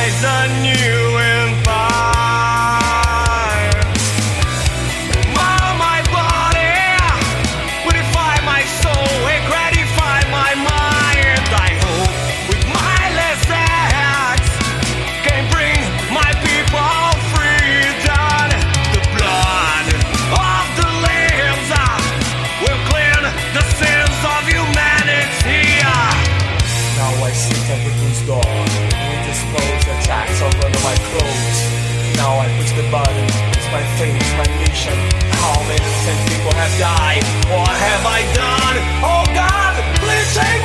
rise anew in fire. My body, purify my soul, and gratify my mind. I hope with my last acts can bring my people freedom. The blood of the lambs will clean the sins of humanity. Now I sit at the king's door, with disclosed attacks all under my clothes. Now I push the button, it's my fate, it's my mission. How many innocent people have died? What have I done? Oh God, please take